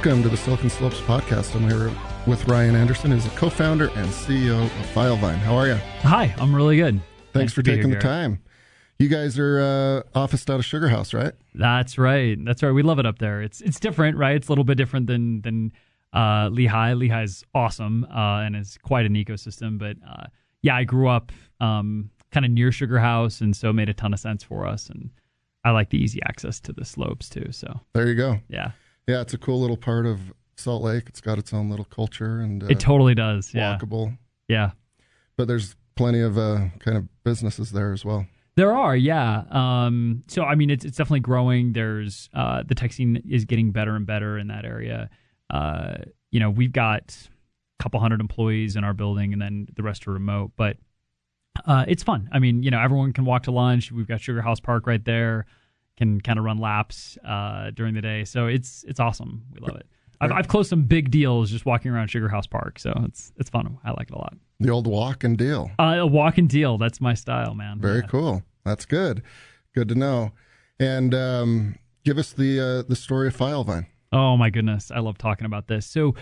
Welcome to the Silicon Slopes podcast. I'm here with Ryan Anderson, who's the co-founder and CEO of Filevine. How are you? Hi, I'm really good. Thanks for taking the time. You guys are officed out of Sugar House, right? That's right. We love it up there. It's different, right? It's a little bit different than Lehigh. Lehigh's awesome and is quite an ecosystem. But yeah, I grew up kind of near Sugar House, and so it made a ton of sense for us. And I like the easy access to the slopes too. So there you go. Yeah. Yeah, it's a cool little part of Salt Lake. It's got its own little culture, and it totally does. Walkable. Yeah. But there's plenty of kind of businesses there as well. There are, yeah. So I mean, it's definitely growing. There's the tech scene is getting better and better in that area. We've got a couple hundred employees in our building, and then the rest are remote. But it's fun. I mean, everyone can walk to lunch. We've got Sugar House Park right there. Can kind of run laps during the day. So it's awesome. We love it. I've closed some big deals just walking around Sugar House Park. So it's fun. I like it a lot. The old walk and deal. A walk and deal. That's my style, man. Very cool. That's good. Good to know. And give us the story of Filevine. Oh, my goodness. I love talking about this. So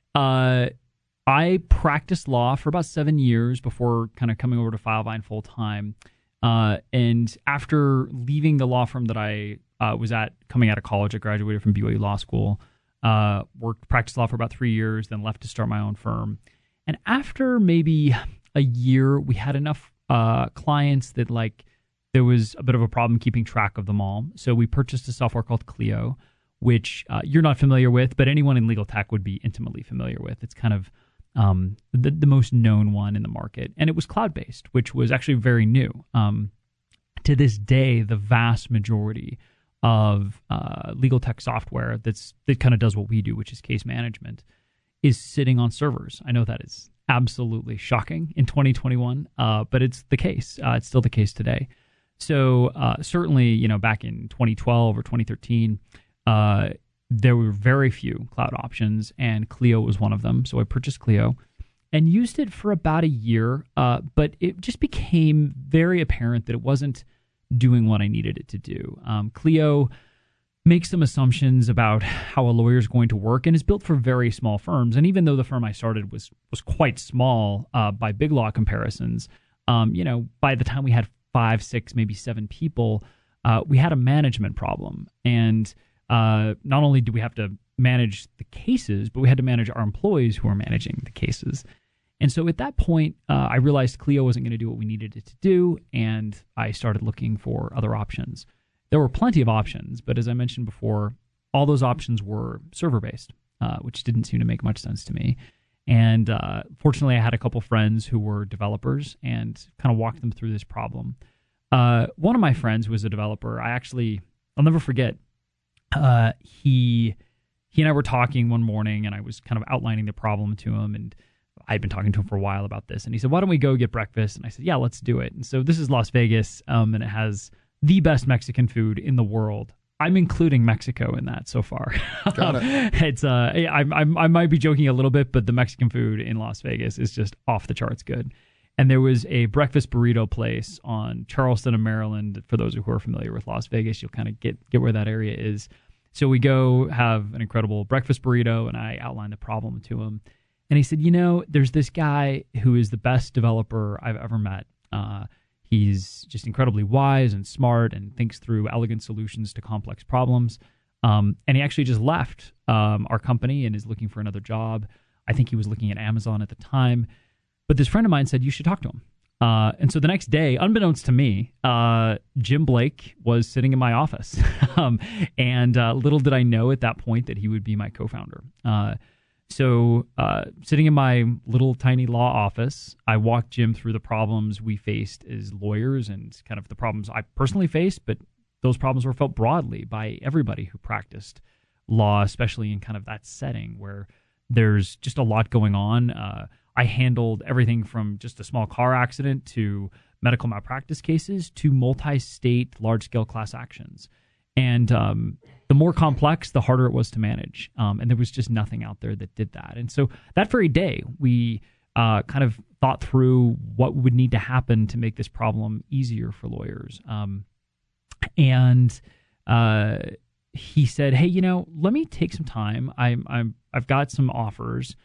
I practiced law for about 7 years before kind of coming over to Filevine full time. And after leaving the law firm that I was at, coming out of college, I graduated from BYU Law School, practiced law for about 3 years, then left to start my own firm. And after maybe a year, we had enough clients that there was a bit of a problem keeping track of them all. So we purchased a software called Clio, which you're not familiar with, but anyone in legal tech would be intimately familiar with. It's kind of the most known one in the market. And it was cloud-based, which was actually very new. To this day, the vast majority of legal tech software that kind of does what we do, which is case management, is sitting on servers. I know that is absolutely shocking in 2021, but it's the case. It's still the case today. So certainly, back in 2012 or 2013, there were very few cloud options, and Clio was one of them. So I purchased Clio and used it for about a year, but it just became very apparent that it wasn't doing what I needed it to do. Clio makes some assumptions about how a lawyer is going to work and is built for very small firms. And even though the firm I started was quite small by big law comparisons, by the time we had 5, 6, maybe 7 people, we had a management problem. And not only do we have to manage the cases, but we had to manage our employees who are managing the cases. And so at that point, I realized Clio wasn't going to do what we needed it to do, and I started looking for other options. There were plenty of options, but as I mentioned before, all those options were server-based, which didn't seem to make much sense to me. And fortunately, I had a couple friends who were developers and kind of walked them through this problem. One of my friends who was a developer, I'll never forget, he and I were talking one morning, and I was kind of outlining the problem to him, and I'd been talking to him for a while about this, and he said, "Why don't we go get breakfast?" And I said, "Yeah, let's do it." And so this is Las Vegas, and it has the best Mexican food in the world. I'm including Mexico in that so far. Got it. It's I might be joking a little bit, but the Mexican food in Las Vegas is just off the charts good. And there was a breakfast burrito place on Charleston and Maryland. For those who are familiar with Las Vegas, you'll kind of get where that area is. So we go have an incredible breakfast burrito, and I outlined the problem to him. And he said, there's this guy who is the best developer I've ever met. He's just incredibly wise and smart and thinks through elegant solutions to complex problems. And he actually just left our company and is looking for another job. I think he was looking at Amazon at the time. But this friend of mine said, you should talk to him. And so the next day, unbeknownst to me, Jim Blake was sitting in my office. And little did I know at that point that he would be my co-founder. So sitting in my little tiny law office, I walked Jim through the problems we faced as lawyers and kind of the problems I personally faced, but those problems were felt broadly by everybody who practiced law, especially in kind of that setting where there's just a lot going on. I handled everything from just a small car accident to medical malpractice cases to multi-state large-scale class actions. And the more complex, the harder it was to manage. And there was just nothing out there that did that. And so that very day, we kind of thought through what would need to happen to make this problem easier for lawyers. And he said, "Hey, let me take some time. I've got some offers."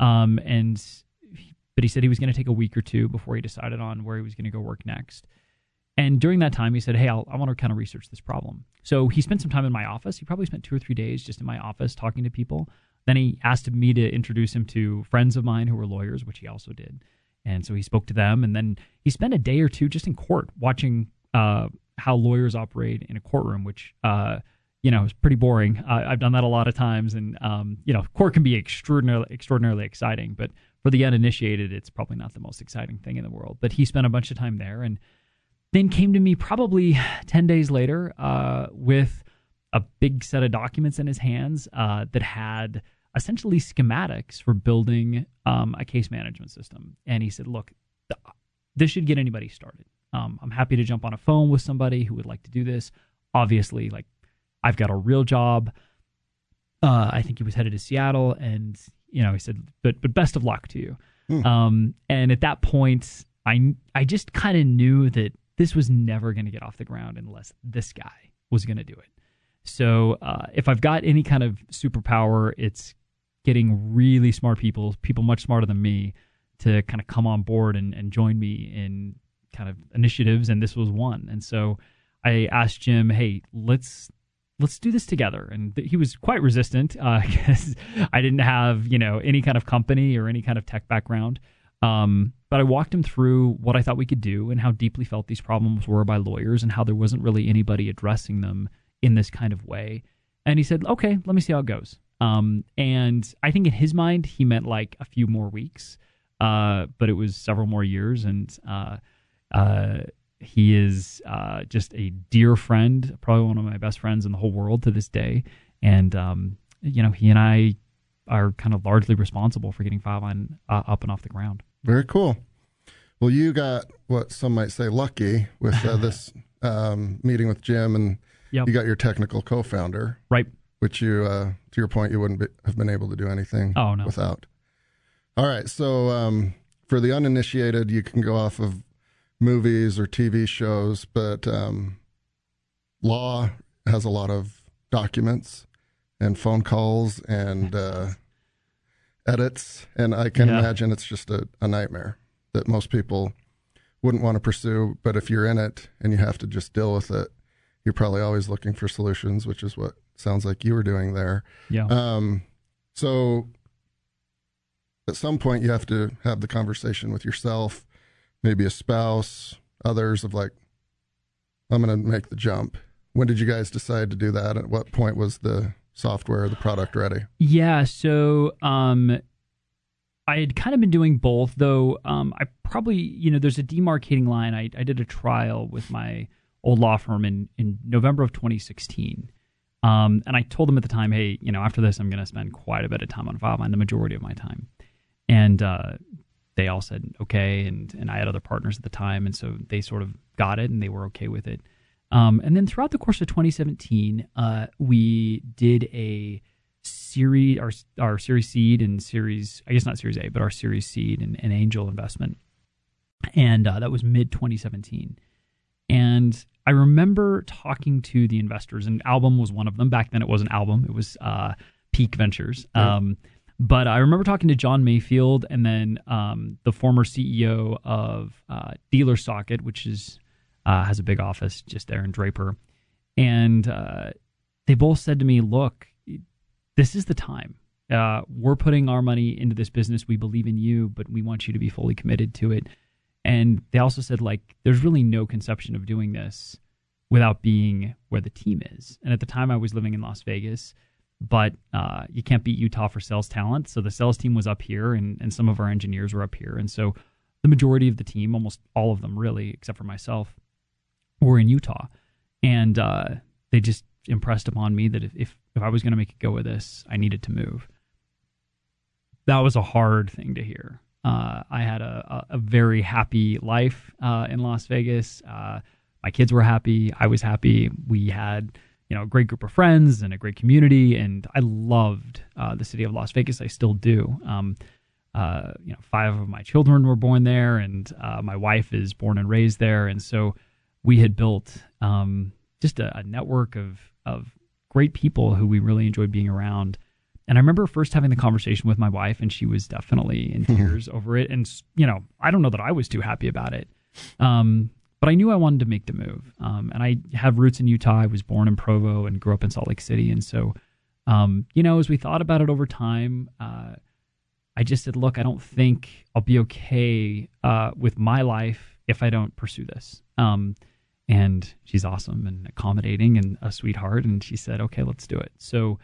But he said he was going to take a week or two before he decided on where he was going to go work next. And during that time, he said, "Hey, I want to kind of research this problem." So he spent some time in my office. He probably spent 2 or 3 days just in my office talking to people. Then he asked me to introduce him to friends of mine who were lawyers, which he also did. And so he spoke to them. And then he spent a day or two just in court watching how lawyers operate in a courtroom, which is pretty boring. I've done that a lot of times. And, court can be extraordinarily exciting. But for the uninitiated, it's probably not the most exciting thing in the world. But he spent a bunch of time there and then came to me probably 10 days later with a big set of documents in his hands that had essentially schematics for building a case management system. And he said, "Look, this should get anybody started. I'm happy to jump on a phone with somebody who would like to do this. Obviously, I've got a real job." I think he was headed to Seattle, and he said, "But best of luck to you." And at that point, I just kind of knew that this was never going to get off the ground unless this guy was going to do it. So if I've got any kind of superpower, it's getting really smart people much smarter than me, to kind of come on board and join me in kind of initiatives, and this was one. And so I asked Jim, "Hey, let's do this together." And he was quite resistant because I didn't have any kind of company or any kind of tech background. But I walked him through what I thought we could do and how deeply felt these problems were by lawyers and how there wasn't really anybody addressing them in this kind of way. And he said, "Okay, let me see how it goes." And I think in his mind, he meant like a few more weeks, but it was several more years. And he is just a dear friend, probably one of my best friends in the whole world to this day. And, he and I are kind of largely responsible for getting Filevine up and off the ground. Very cool. Well, you got what some might say lucky with this meeting with Jim, and Yep. You got your technical co-founder, right? Which you, to your point, you wouldn't have been able to do anything without. All right. So for the uninitiated, you can go off of movies or TV shows, but law has a lot of documents and phone calls and edits. And I can imagine it's just a nightmare that most people wouldn't want to pursue. But if you're in it and you have to just deal with it, you're probably always looking for solutions, which is what sounds like you were doing there. Yeah. So at some point you have to have the conversation with yourself, maybe a spouse, others, of like, I'm going to make the jump. When did you guys decide to do that? At what point was the software, the product ready? Yeah. So, I had kind of been doing both, though. I probably, there's a demarcating line. I did a trial with my old law firm in November of 2016. And I told them at the time, "Hey, after this, I'm going to spend quite a bit of time on Filevine, the majority of my time." And they all said, okay. And I had other partners at the time. And so they sort of got it and they were okay with it. And then throughout the course of 2017, we did a series, our Series Seed and Series, I guess not Series A, but our Series Seed and angel investment. And that was mid-2017. And I remember talking to the investors, and Album was one of them. Back then it wasn't Album, it was Peak Ventures. Yeah. But I remember talking to John Mayfield and then the former CEO of Dealer Socket, which is has a big office just there in Draper. And they both said to me, "Look, this is the time. We're putting our money into this business. We believe in you, but we want you to be fully committed to it." And they also said, there's really no conception of doing this without being where the team is. And at the time I was living in Las Vegas, but you can't beat Utah for sales talent. So the sales team was up here and some of our engineers were up here. And so the majority of the team, almost all of them really, except for myself, were in Utah. And they just impressed upon me that if I was going to make a go of this, I needed to move. That was a hard thing to hear. I had a very happy life in Las Vegas. My kids were happy. I was happy. We had a great group of friends and a great community, and I loved the city of Las Vegas. I still do. 5 of my children were born there, and my wife is born and raised there, and so we had built just a network of great people who we really enjoyed being around. And I remember first having the conversation with my wife, and she was definitely in tears over it. And, I don't know that I was too happy about it. But I knew I wanted to make the move. And I have roots in Utah. I was born in Provo and grew up in Salt Lake City. And so, as we thought about it over time, I just said, look, I don't think I'll be okay with my life if I don't pursue this. And she's awesome and accommodating and a sweetheart. And she said, okay, let's do it. So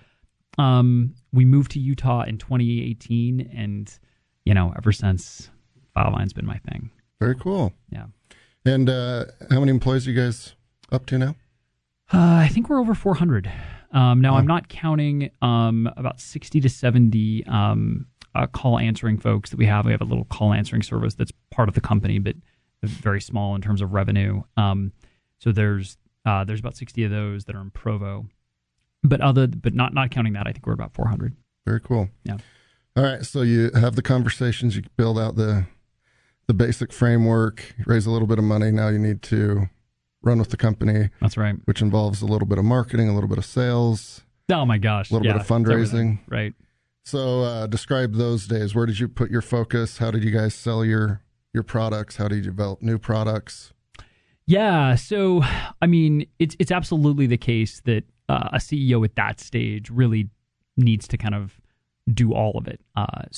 we moved to Utah in 2018. And, ever since, Filevine's been my thing. Very cool. Yeah. And how many employees are you guys up to now? I think we're over 400. Now, I'm not counting about 60 to 70 call answering folks that we have. We have a little call answering service that's part of the company, but very small in terms of revenue. So there's about 60 of those that are in Provo, but not counting that, I think we're about 400. Very cool. Yeah. All right. So you have the conversations, you build out the basic framework, raise a little bit of money. Now you need to run with the company. That's right. Which involves a little bit of marketing, a little bit of sales. Oh my gosh. A little bit of fundraising. Right. So describe those days. Where did you put your focus? How did you guys sell your products? How did you develop new products? Yeah. So, it's absolutely the case that a CEO at that stage really needs to kind of do all of it.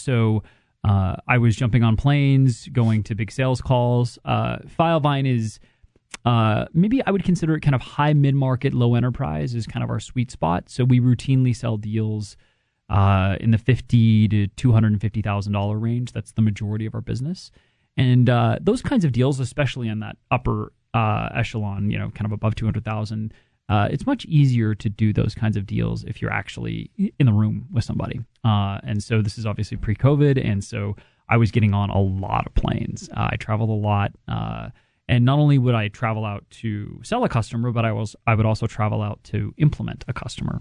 I was jumping on planes, going to big sales calls. Filevine is maybe I would consider it kind of high mid-market, low enterprise is kind of our sweet spot. So we routinely sell deals in the $50,000 to $250,000 range. That's the majority of our business. And those kinds of deals, especially on that upper echelon, kind of above 200,000, it's much easier to do those kinds of deals if you're actually in the room with somebody. And so this is obviously pre-COVID, and so I was getting on a lot of planes. I traveled a lot, and not only would I travel out to sell a customer, but I would also travel out to implement a customer.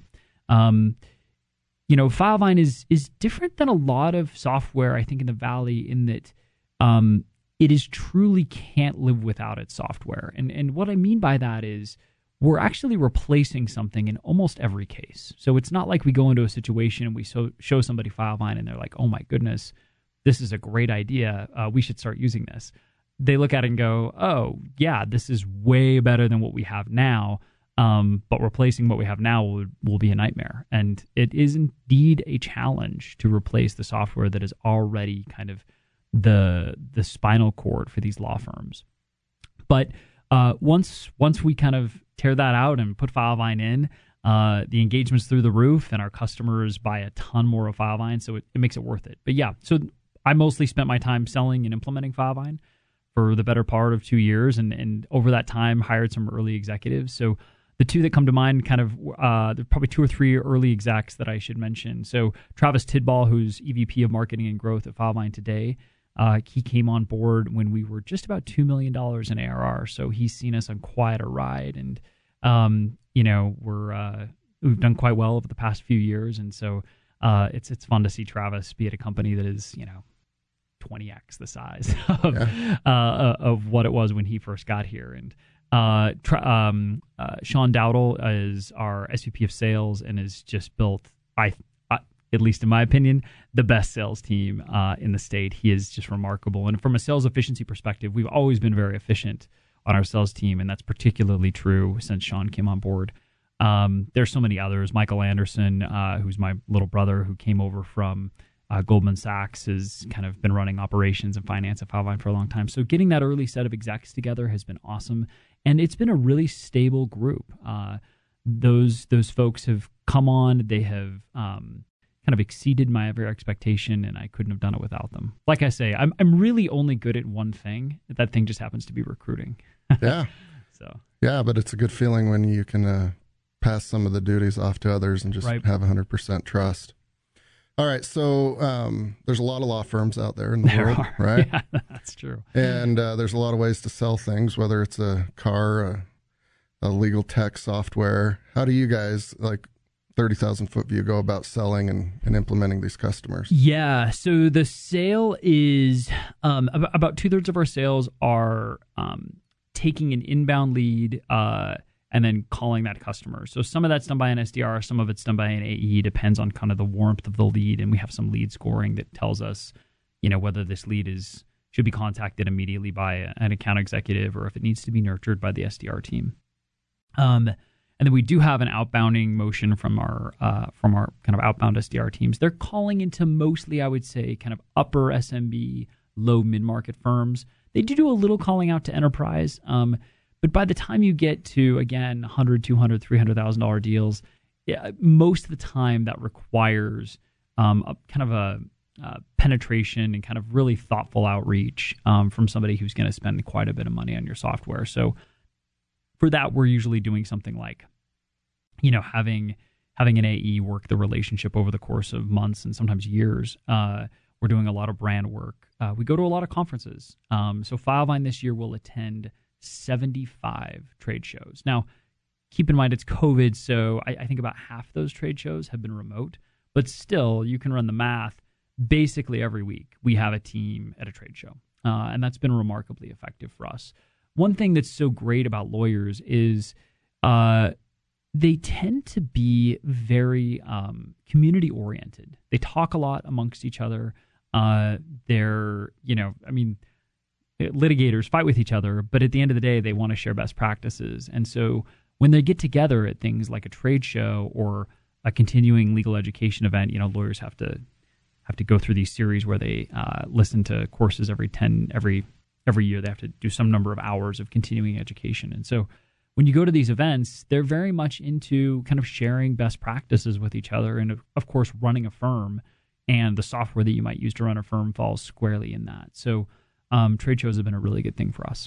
Filevine is different than a lot of software, I think, in the Valley in that it is truly can't live without its software. And what I mean by that is we're actually replacing something in almost every case. So it's not like we go into a situation and we show somebody Filevine and they're like, oh my goodness, this is a great idea. We should start using this. They look at it and go, oh yeah, this is way better than what we have now. But replacing what we have now will be a nightmare. And it is indeed a challenge to replace the software that is already kind of the spinal cord for these law firms. But once we kind of tear that out and put Filevine in, the engagement's through the roof and our customers buy a ton more of Filevine, so it makes it worth it. But yeah, so I mostly spent my time selling and implementing Filevine for the better part of 2 years, and over that time hired some early executives. So the two that come to mind there are probably 2 or 3 early execs that I should mention. So Travis Tidball, who's EVP of Marketing and Growth at Filevine today, he came on board when we were just about $2 million in ARR. So he's seen us on quite a ride, and we've done quite well over the past few years. And so it's fun to see Travis be at a company that is 20x the size of what it was when he first got here. And Sean Dowdle is our SVP of Sales and has just built, at least in my opinion, the best sales team in the state. He is just remarkable. And from a sales efficiency perspective, we've always been very efficient on our sales team, and that's particularly true since Sean came on board. There's so many others. Michael Anderson, who's my little brother, who came over from Goldman Sachs, has kind of been running operations and finance at Filevine for a long time. So getting that early set of execs together has been awesome, and it's been a really stable group. Those folks have come on. They have kind of exceeded my every expectation, and I couldn't have done it without them. Like I say, I'm really only good at one thing. That thing just happens to be recruiting. Yeah. Yeah, but it's a good feeling when you can pass some of the duties off to others and just have 100% trust. All right, so there's a lot of law firms out there in the world, right? Yeah, that's true. And there's a lot of ways to sell things, whether it's a car, a legal tech software. How do you guys, 30,000-foot view, go about selling and implementing these customers? Yeah, so the sale is about 2/3 of our sales are taking an inbound lead and then calling that customer. So some of that's done by an SDR, some of it's done by an AE, depends on kind of the warmth of the lead. And we have some lead scoring that tells us, whether this lead should be contacted immediately by an account executive or if it needs to be nurtured by the SDR team. And then we do have an outbounding motion from our kind of outbound SDR teams. They're calling into mostly, I would say, kind of upper SMB, low mid-market firms. They do a little calling out to enterprise, but by the time you get to, again, $100,000, $200,000, $300,000 deals, most of the time that requires a kind of a penetration and kind of really thoughtful outreach from somebody who's going to spend quite a bit of money on your software. So for that, we're usually doing something like, having an AE work the relationship over the course of months and sometimes years. We're doing a lot of brand work. We go to a lot of conferences. So Filevine this year will attend 75 trade shows. Now, keep in mind it's COVID, so I think about half those trade shows have been remote. But still, you can run the math. Basically every week we have a team at a trade show. And that's been remarkably effective for us. One thing that's so great about lawyers is they tend to be very community-oriented. They talk a lot amongst each other. Litigators fight with each other, but at the end of the day, they want to share best practices. And so when they get together at things like a trade show or a continuing legal education event, lawyers have to go through these series where they listen to courses every year. They have to do some number of hours of continuing education. And so when you go to these events, they're very much into kind of sharing best practices with each other. And of course, running a firm and the software that you might use to run a firm falls squarely in that. So trade shows have been a really good thing for us.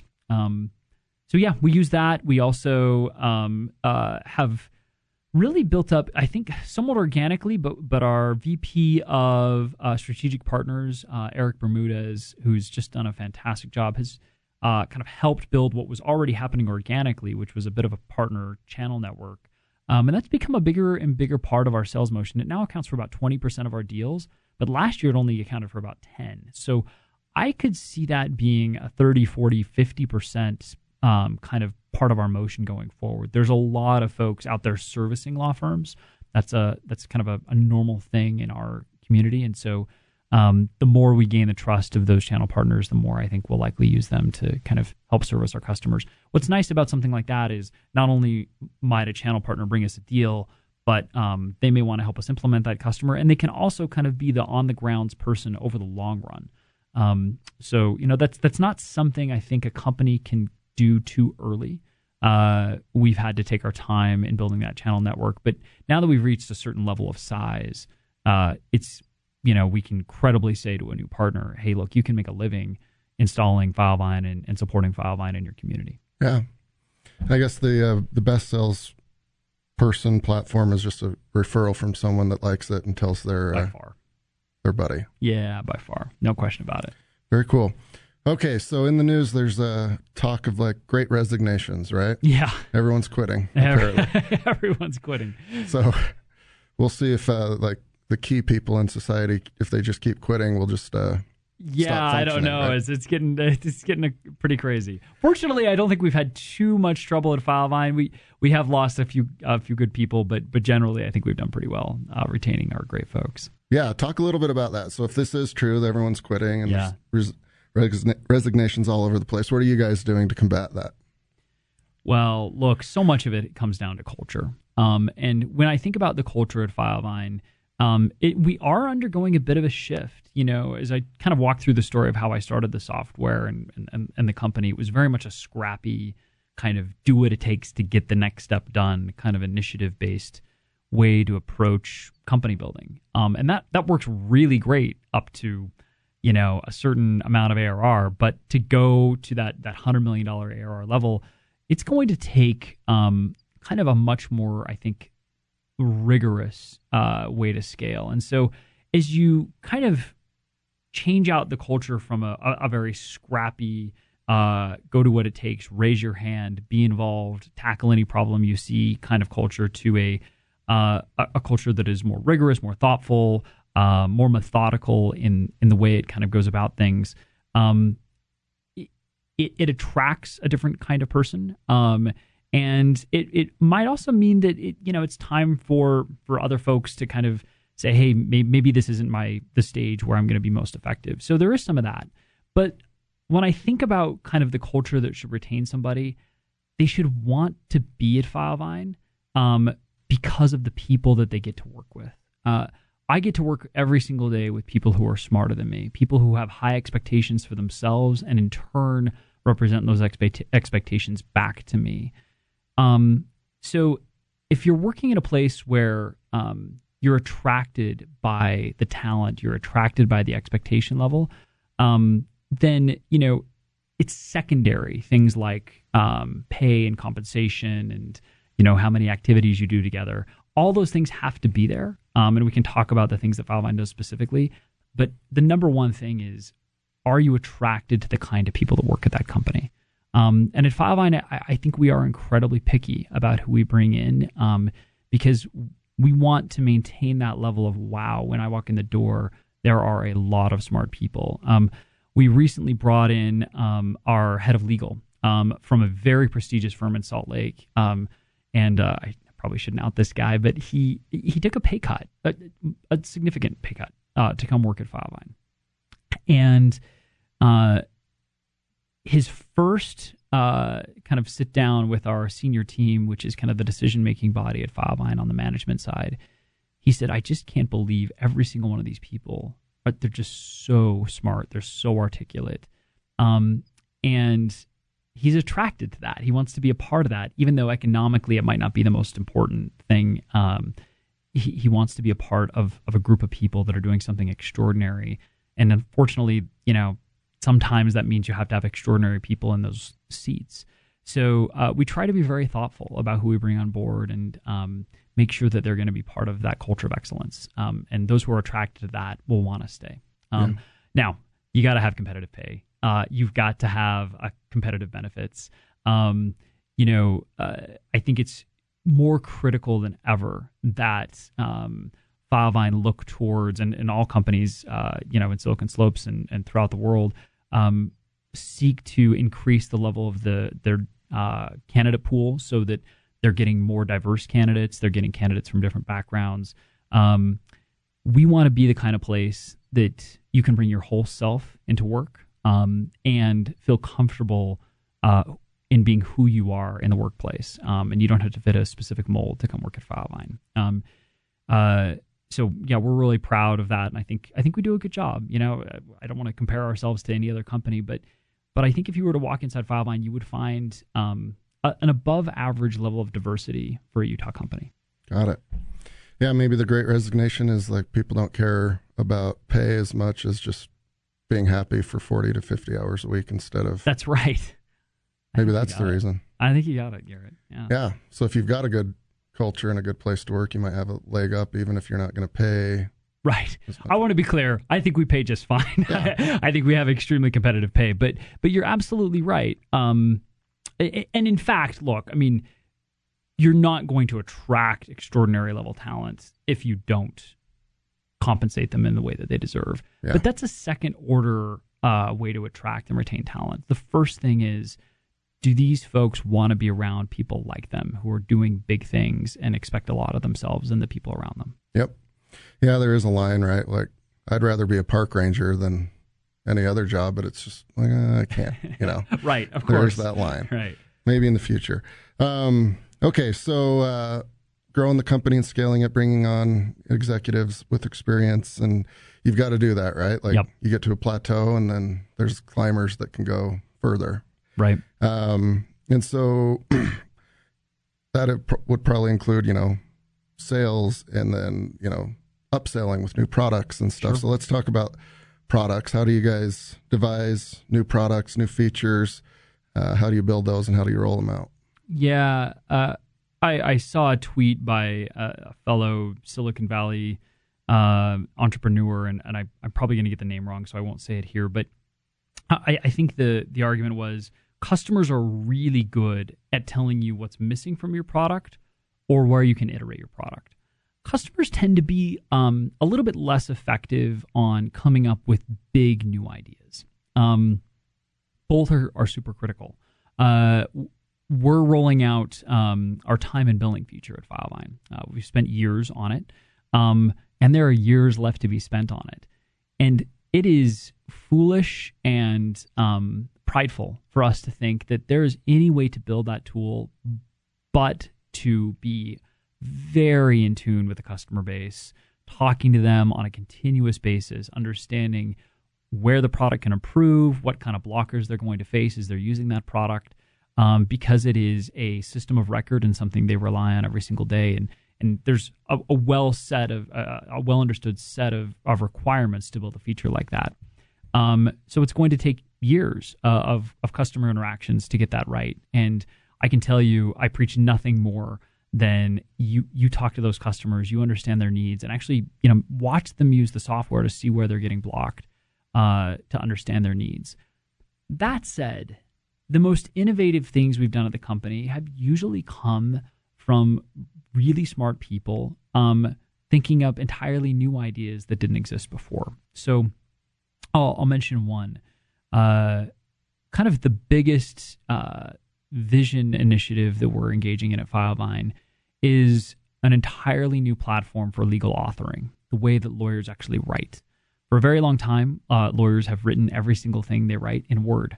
We use that. We also have really built up, I think, somewhat organically, but our VP of strategic partners, Eric Bermudez, who's just done a fantastic job, has kind of helped build what was already happening organically, which was a bit of a partner channel network. And that's become a bigger and bigger part of our sales motion. It now accounts for about 20% of our deals, but last year it only accounted for about 10%. So I could see that being a 30, 40, 50% kind of part of our motion going forward. There's a lot of folks out there servicing law firms. That's kind of a normal thing in our community. And so the more we gain the trust of those channel partners, the more I think we'll likely use them to kind of help service our customers. What's nice about something like that is not only might a channel partner bring us a deal, but they may want to help us implement that customer, and they can also kind of be the on-the-grounds person over the long run. So that's not something I think a company can do too early. We've had to take our time in building that channel network, but now that we've reached a certain level of size, it's we can credibly say to a new partner, hey, look, you can make a living installing Filevine and supporting Filevine in your community. Yeah. I guess the best sales person platform is just a referral from someone that likes it and tells their buddy. Yeah, by far. No question about it. Very cool. Okay, so in the news, there's a talk of great resignations, right? Yeah. Everyone's quitting, apparently. Everyone's quitting. So we'll see if the key people in society, if they just keep quitting, we'll just I don't know. Right? It's getting pretty crazy. Fortunately, I don't think we've had too much trouble at Filevine. We have lost a few good people, but generally, I think we've done pretty well retaining our great folks. Yeah, talk a little bit about that. So if this is true, that everyone's quitting and there's resignations all over the place, what are you guys doing to combat that? Well, look, so much of it comes down to culture. And when I think about the culture at Filevine, we are undergoing a bit of a shift. As I kind of walk through the story of how I started the software and the company, it was very much a scrappy kind of do what it takes to get the next step done, kind of initiative-based way to approach company building. And that works really great up to, a certain amount of ARR. But to go to that $100 million ARR level, it's going to take kind of a much more, I think, rigorous way to scale. And so as you kind of change out the culture from a very scrappy, go to what it takes, raise your hand, be involved, tackle any problem you see kind of culture to a culture that is more rigorous, more thoughtful, more methodical in the way it kind of goes about things, it attracts a different kind of person. And it might also mean that it's time for other folks to kind of say, hey, maybe this isn't the stage where I'm going to be most effective. So there is some of that. But when I think about kind of the culture that should retain somebody, they should want to be at Filevine because of the people that they get to work with. I get to work every single day with people who are smarter than me, people who have high expectations for themselves and in turn represent those expectations back to me. So if you're working in a place where you're attracted by the talent, you're attracted by the expectation level, then, it's secondary. Things like pay and compensation and, how many activities you do together. All those things have to be there. And we can talk about the things that Filevine does specifically. But the number one thing is, are you attracted to the kind of people that work at that company? And at Filevine, I think we are incredibly picky about who we bring in because we want to maintain that level of, wow, when I walk in the door, there are a lot of smart people. We recently brought in our head of legal from a very prestigious firm in Salt Lake. I probably shouldn't out this guy, but he took a pay cut, a significant pay cut to come work at Filevine. And his first kind of sit down with our senior team, which is kind of the decision-making body at Filevine on the management side, he said, I just can't believe every single one of these people, they're just so smart. They're so articulate. And he's attracted to that. He wants to be a part of that, even though economically it might not be the most important thing. He wants to be a part of a group of people that are doing something extraordinary. And unfortunately, sometimes that means you have to have extraordinary people in those seats. So we try to be very thoughtful about who we bring on board and make sure that they're going to be part of that culture of excellence. And those who are attracted to that will want to stay. Now, you got to have competitive pay. You've got to have competitive benefits. I think it's more critical than ever that Filevine look towards, and all companies, in Silicon Slopes and throughout the world, seek to increase the level of their candidate pool so that they're getting more diverse candidates. They're getting candidates from different backgrounds. We want to be the kind of place that you can bring your whole self into work and feel comfortable in being who you are in the workplace. And you don't have to fit a specific mold to come work at Filevine. So yeah, we're really proud of that, and I think we do a good job. I don't want to compare ourselves to any other company, but I think if you were to walk inside Filevine, you would find an above average level of diversity for a Utah company. Got it. Yeah, maybe the Great Resignation is like people don't care about pay as much as just being happy for 40 to 50 hours a week instead of. That's right. Maybe that's the reason. I think you got it, Garrett. Yeah. Yeah. So if you've got a good culture and a good place to work, you might have a leg up even if you're not going to pay. Right. I want to be clear. I think we pay just fine. Yeah. I think we have extremely competitive pay, but you're absolutely right. And in fact, look, I mean, you're not going to attract extraordinary level talent if you don't compensate them in the way that they deserve. Yeah. But that's a second order way to attract and retain talent. The first thing is, do these folks want to be around people like them who are doing big things and expect a lot of themselves and the people around them? Yep. Yeah, there is a line, right? Like, I'd rather be a park ranger than any other job, but it's just like, I can't, Right, of course. There's that line. Right. Maybe in the future. Okay, so growing the company and scaling it, bringing on executives with experience, and you've got to do that, right? Like, You get to a plateau, and then there's climbers that can go further. Right. And so that would probably include, sales and then, upselling with new products and stuff. Sure. So let's talk about products. How do you guys devise new products, new features? How do you build those and how do you roll them out? Yeah. I saw a tweet by a fellow Silicon Valley entrepreneur, and I'm probably going to get the name wrong, so I won't say it here. But I think the argument was customers are really good at telling you what's missing from your product or where you can iterate your product. Customers tend to be a little bit less effective on coming up with big new ideas. Both are super critical. we're rolling out our time and billing feature at Filevine. We've spent years on it, and there are years left to be spent on it. And it is foolish and prideful for us to think that there is any way to build that tool but to be very in tune with the customer base, talking to them on a continuous basis, understanding where the product can improve, what kind of blockers they're going to face as they're using that product, because it is a system of record and something they rely on every single day. And there's a well understood set of requirements to build a feature like that. So it's going to take years of customer interactions to get that right. And I can tell you, I preach nothing more than you talk to those customers, you understand their needs, and actually, watch them use the software to see where they're getting blocked, to understand their needs. That said, the most innovative things we've done at the company have usually come from really smart people thinking up entirely new ideas that didn't exist before. So I'll mention one. Kind of the biggest vision initiative that we're engaging in at Filevine is an entirely new platform for legal authoring, the way that lawyers actually write. For a very long time, lawyers have written every single thing they write in Word.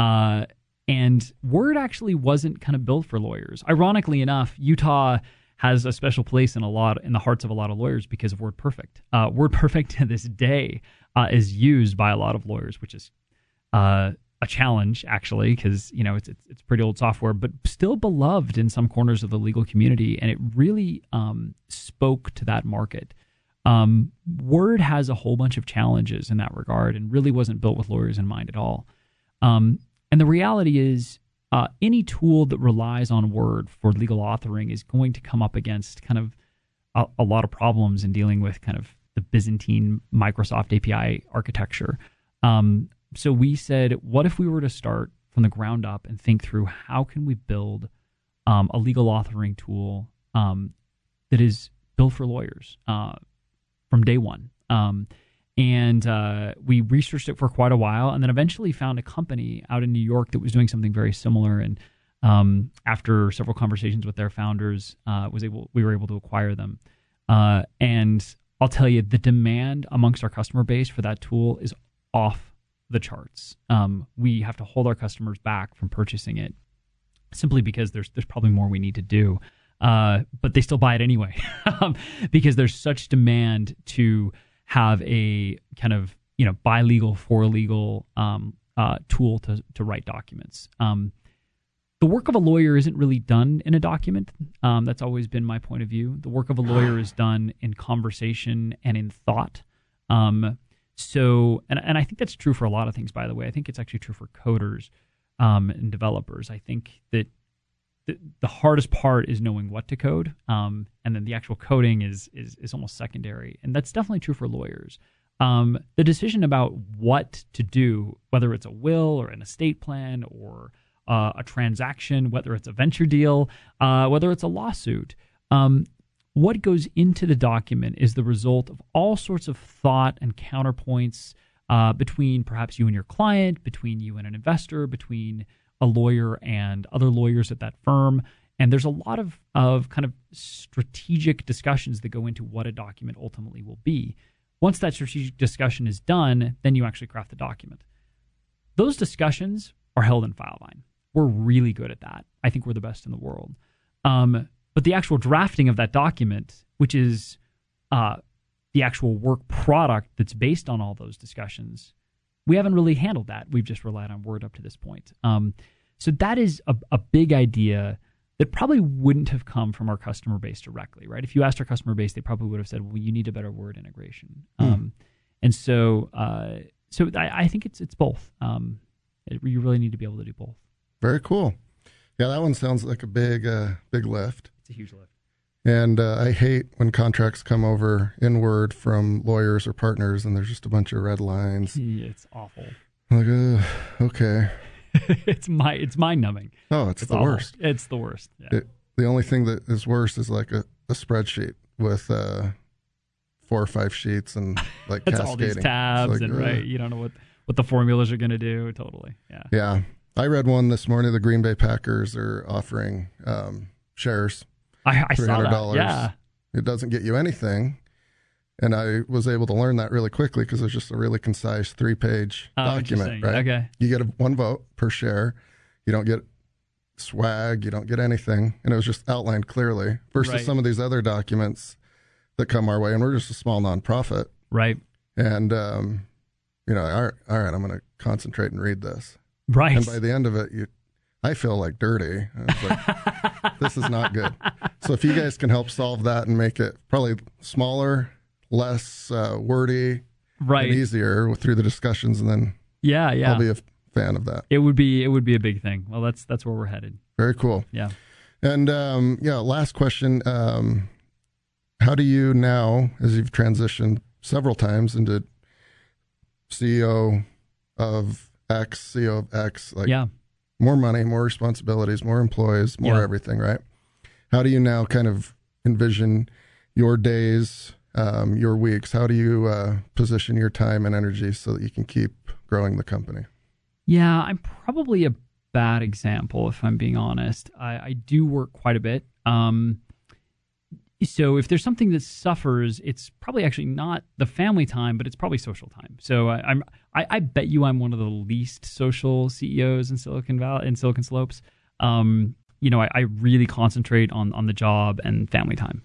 And Word actually wasn't kind of built for lawyers. Ironically enough, Utah has a special place in the hearts of a lot of lawyers because of WordPerfect. WordPerfect to this day is used by a lot of lawyers, which is a challenge actually, because it's pretty old software, but still beloved in some corners of the legal community, and it really spoke to that market. Word has a whole bunch of challenges in that regard, and really wasn't built with lawyers in mind at all. And the reality is, any tool that relies on Word for legal authoring is going to come up against kind of a lot of problems in dealing with kind of the Byzantine Microsoft API architecture. So we said, what if we were to start from the ground up and think through how can we build a legal authoring tool that is built for lawyers from day one. And we researched it for quite a while, and then eventually found a company out in New York that was doing something very similar. And after several conversations with their founders, we were able to acquire them. And I'll tell you, the demand amongst our customer base for that tool is off the charts. We have to hold our customers back from purchasing it simply because there's probably more we need to do. But they still buy it anyway because there's such demand to have a kind of by legal for legal tool to write documents. The work of a lawyer isn't really done in a document. That's always been my point of view. The work of a lawyer is done in conversation and in thought. So, and I think that's true for a lot of things, by the way. I think it's actually true for coders and developers. I think that the hardest part is knowing what to code, and then the actual coding is almost secondary. And that's definitely true for lawyers. The decision about what to do, whether it's a will or an estate plan or a transaction, whether it's a venture deal, whether it's a lawsuit, what goes into the document is the result of all sorts of thought and counterpoints between perhaps you and your client, between you and an investor, between a lawyer and other lawyers at that firm. And there's a lot of kind of strategic discussions that go into what a document ultimately will be. Once that strategic discussion is done, then you actually craft the document. Those discussions are held in Filevine. We're really good at that. I think we're the best in the world. But the actual drafting of that document, which is the actual work product that's based on all those discussions, we haven't really handled that. We've just relied on Word up to this point. So that is a big idea that probably wouldn't have come from our customer base directly, right? If you asked our customer base, they probably would have said, well, you need a better Word integration. And so I think it's both. You really need to be able to do both. Very cool. Yeah, that one sounds like a big lift. It's a huge lift. And I hate when contracts come over in Word from lawyers or partners and there's just a bunch of red lines. Yeah, it's awful. Like, okay. It's mind numbing. Oh, it's the awful. worst. It's the worst. Yeah. The only thing that is worse is like a spreadsheet with 4 or 5 sheets and like it's cascading. all these tabs, like, and right, you don't know what the formulas are going to do. Totally. Yeah. Yeah. I read one this morning. The Green Bay Packers are offering shares. I saw that. Yeah. It doesn't get you anything. And I was able to learn that really quickly because it's just a really concise 3-page document, right? Okay. You get one vote per share. You don't get swag. You don't get anything. And it was just outlined clearly versus some of these other documents that come our way. And we're just a small nonprofit. Right. And, all right, I'm going to concentrate and read this. Right. And by the end of it, I feel like dirty. I was like, this is not good. So if you guys can help solve that and make it probably smaller, less wordy, and easier through the discussions, and then I'll be a fan of that. It would be a big thing. Well, that's where we're headed. Very cool. Yeah. And last question: how do you now, as you've transitioned several times into CEO of X, more money, more responsibilities, more employees, more everything, right? How do you now kind of envision your days, your weeks? How do you position your time and energy so that you can keep growing the company? Yeah, I'm probably a bad example, if I'm being honest. I do work quite a bit. So if there's something that suffers, it's probably actually not the family time, but it's probably social time. So I bet you I'm one of the least social CEOs in Silicon Slopes. I really concentrate on the job and family time.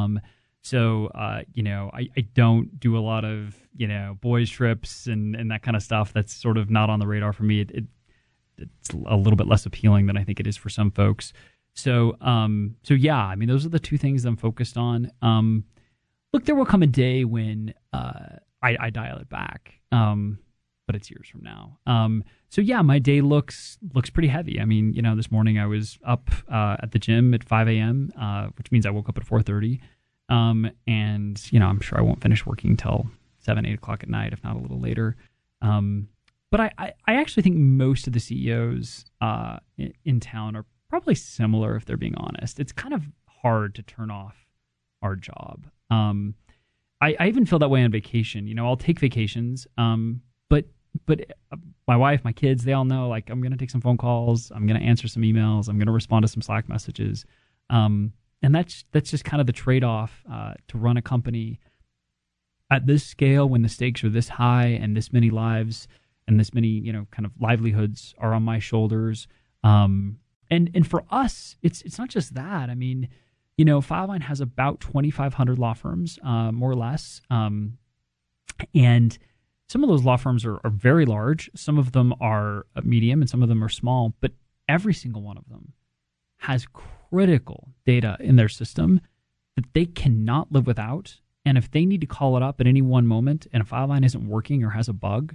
I don't do a lot of, boys trips and that kind of stuff. That's sort of not on the radar for me. It's a little bit less appealing than I think it is for some folks. So yeah, those are the two things I'm focused on. Look, there will come a day when I dial it back, but it's years from now. So yeah, my day looks pretty heavy. This morning I was up at the gym at 5 a.m., which means I woke up at 4:30. And I'm sure I won't finish working until 7, 8 o'clock at night, if not a little later. But I actually think most of the CEOs in town are probably similar, if they're being honest. It's kind of hard to turn off our job. I even feel that way on vacation. I'll take vacations, but my wife, my kids, they all know, like, I'm going to take some phone calls, I'm going to answer some emails, I'm going to respond to some Slack messages. And that's just kind of the trade-off to run a company at this scale when the stakes are this high and this many lives and this many, kind of livelihoods are on my shoulders. And for us, it's not just that. Filevine has about 2,500 law firms, more or less. And some of those law firms are very large. Some of them are medium and some of them are small. But every single one of them has critical data in their system that they cannot live without. And if they need to call it up at any one moment and a Filevine isn't working or has a bug,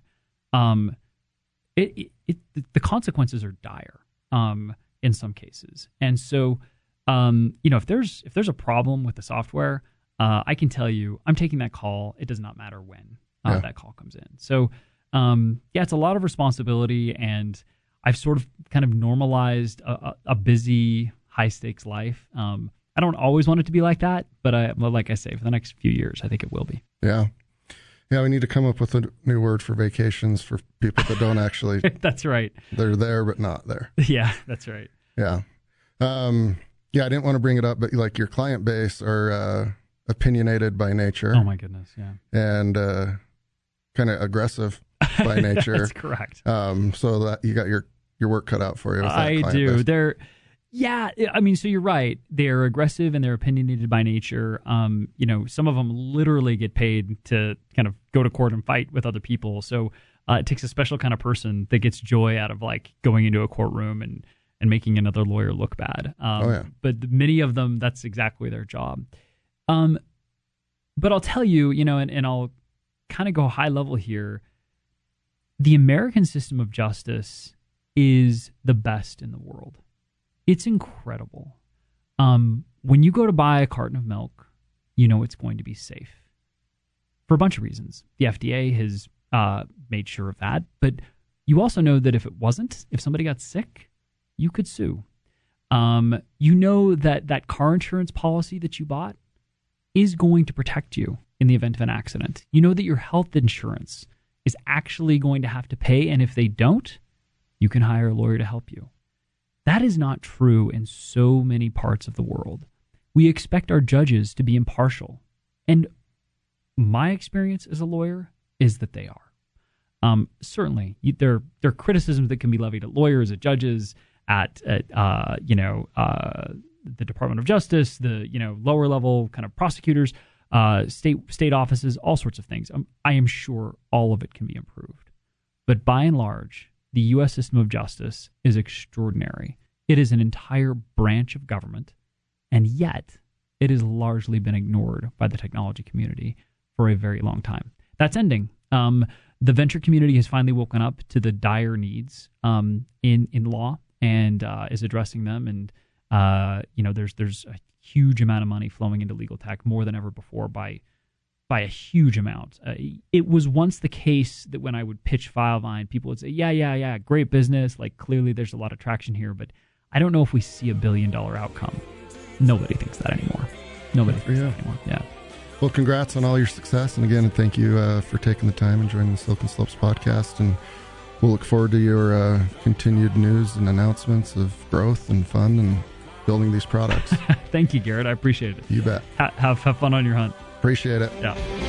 the consequences are dire. In some cases. And so, if there's a problem with the software, I can tell you I'm taking that call. It does not matter when that call comes in. So, it's a lot of responsibility, and I've sort of kind of normalized a busy, high stakes life. I don't always want it to be like that, but like I say, for the next few years, I think it will be. Yeah. Yeah, we need to come up with a new word for vacations for people that don't actually. That's right. They're there, but not there. Yeah, that's right. Yeah. I didn't want to bring it up, but like your client base are opinionated by nature. Oh my goodness, yeah. And kind of aggressive by nature. That's correct. So that you got your work cut out for you. With that I do. Base. So you're right. They're aggressive and they're opinionated by nature. Some of them literally get paid to kind of go to court and fight with other people. So it takes a special kind of person that gets joy out of like going into a courtroom and making another lawyer look bad. But many of them, that's exactly their job. But I'll tell you, and I'll kind of go high level here. The American system of justice is the best in the world. It's incredible. When you go to buy a carton of milk, it's going to be safe for a bunch of reasons. The FDA has made sure of that, but you also know that if it wasn't, if somebody got sick, you could sue. That car insurance policy that you bought is going to protect you in the event of an accident. You know that your health insurance is actually going to have to pay, and if they don't, you can hire a lawyer to help you. That is not true in so many parts of the world. We expect our judges to be impartial. And my experience as a lawyer is that they are. Certainly, there are criticisms that can be levied at lawyers, at judges, at the Department of Justice, the lower level kind of prosecutors, state offices, all sorts of things. I am sure all of it can be improved. But by and large, the U.S. system of justice is extraordinary. It is an entire branch of government, and yet it has largely been ignored by the technology community for a very long time. That's ending. The venture community has finally woken up to the dire needs in law and is addressing them. And there's a huge amount of money flowing into legal tech, more than ever before, by a huge amount. It was once the case that when I would pitch Filevine, people would say, yeah, great business. Like, clearly there's a lot of traction here, but I don't know if we see $1 billion outcome. Nobody thinks that anymore. Nobody thinks that anymore. Yeah. Well, congrats on all your success. And again, thank you for taking the time and joining the Silken Slopes podcast. And we'll look forward to your continued news and announcements of growth and fun and building these products. Thank you, Garrett. I appreciate it. You bet. Have fun on your hunt. Appreciate it. Yeah.